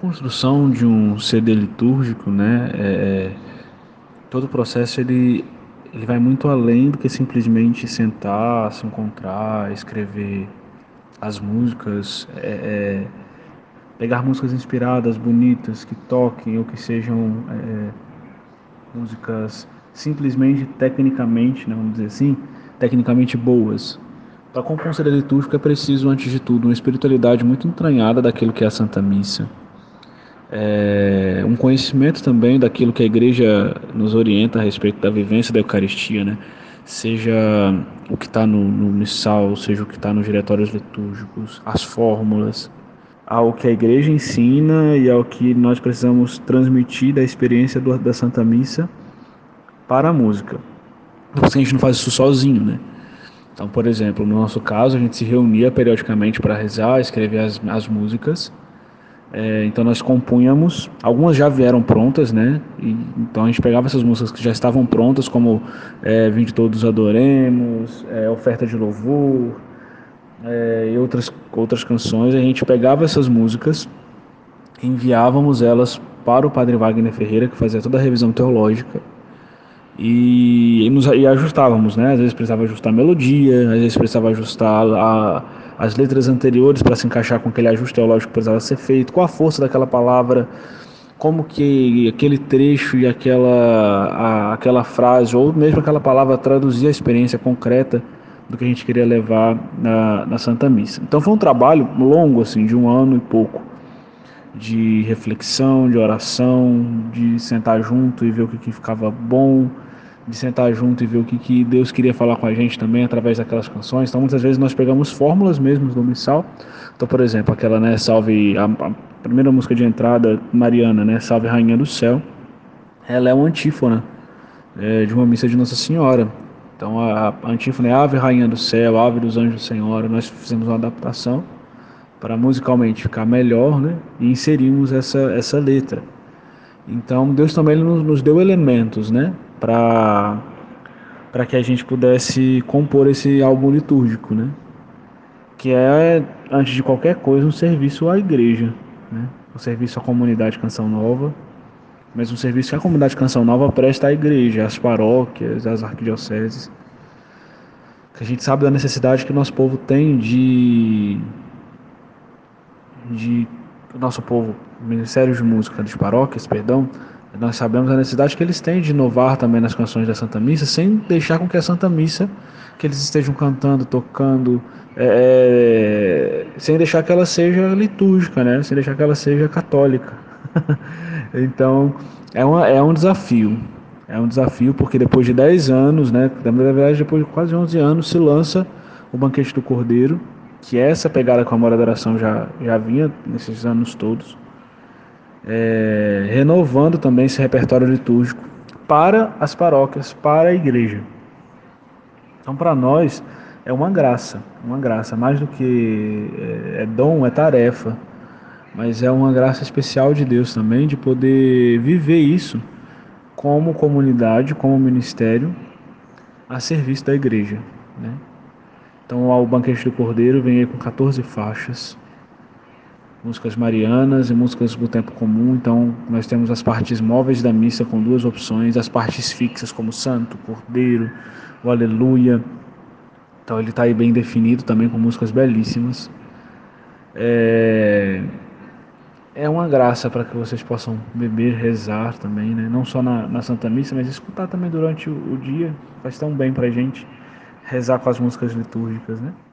construção de um CD litúrgico, né, todo o processo ele vai muito além do que simplesmente sentar, se encontrar, escrever as músicas, pegar músicas inspiradas, bonitas, que toquem ou que sejam músicas simplesmente tecnicamente, né, vamos dizer assim, tecnicamente boas. Para compor um CD litúrgico é preciso, antes de tudo, uma espiritualidade muito entranhada daquilo que é a Santa Missa. Um conhecimento também daquilo que a igreja nos orienta a respeito da vivência da Eucaristia, né? Seja o que está no missal, seja o que está nos diretórios litúrgicos, as fórmulas, ao que a igreja ensina e ao que nós precisamos transmitir da experiência da Santa Missa para a música. Porque a gente não faz isso sozinho, né? Então, por exemplo, no nosso caso, a gente se reunia periodicamente para rezar, escrever as músicas. Então nós compunhamos, algumas já vieram prontas, né? Então a gente pegava essas músicas que já estavam prontas, como Vinde Todos Adoremos, Oferta de Louvor, e outras canções. A gente pegava essas músicas, enviávamos elas para o Padre Wagner Ferreira, que fazia toda a revisão teológica, e ajustávamos, né? Às vezes precisava ajustar a melodia, às vezes precisava ajustar as letras anteriores para se encaixar com aquele ajuste teológico que precisava ser feito, qual a força daquela palavra, como que aquele trecho e aquela frase, ou mesmo aquela palavra traduzia a experiência concreta do que a gente queria levar na Santa Missa. Então foi um trabalho longo, assim, de 1 ano e pouco, de reflexão, de oração, de sentar junto e ver o que ficava bom, de sentar junto e ver o que Deus queria falar com a gente também através daquelas canções. Então muitas vezes nós pegamos fórmulas mesmo do missal. Então, por exemplo, aquela, né, Salve, a primeira música de entrada mariana, né, Salve Rainha do Céu, ela é uma antífona de uma missa de Nossa Senhora. Então a antífona é Ave Rainha do Céu, Ave dos Anjos Senhora. Nós fizemos uma adaptação para musicalmente ficar melhor, né, e inserimos essa letra. Então Deus também nos deu elementos, né, para que a gente pudesse compor esse álbum litúrgico, né, que é, antes de qualquer coisa, um serviço à igreja, né, um serviço à comunidade Canção Nova, mas um serviço que a comunidade Canção Nova presta à igreja, às paróquias, às arquidioceses, que a gente sabe da necessidade que o nosso povo tem de o nosso povo, ministérios de música das paróquias, perdão, nós sabemos a necessidade que eles têm de inovar também nas canções da Santa Missa, sem deixar com que a Santa Missa, que eles estejam cantando, tocando, sem deixar que ela seja litúrgica, né? Sem deixar que ela seja católica. Então, é um desafio. É um desafio porque depois de 10 anos, né? Na verdade, depois de quase 11 anos, se lança o Banquete do Cordeiro, que essa pegada com a Amor e Adoração já vinha nesses anos todos, renovando também esse repertório litúrgico para as paróquias, para a igreja. Então, para nós, é uma graça, mais do que dom, é tarefa, mas é uma graça especial de Deus também, de poder viver isso como comunidade, como ministério, a serviço da igreja, né? Então, o Banquete do Cordeiro vem aí com 14 faixas, músicas marianas e músicas do tempo comum. Então, nós temos as partes móveis da missa com 2 opções, as partes fixas como Santo, Cordeiro, o Aleluia. Então, ele está aí bem definido também com músicas belíssimas. É uma graça para que vocês possam beber, rezar também, né? Não só na Santa Missa, mas escutar também durante o dia. Faz tão bem para a gente rezar com as músicas litúrgicas, né?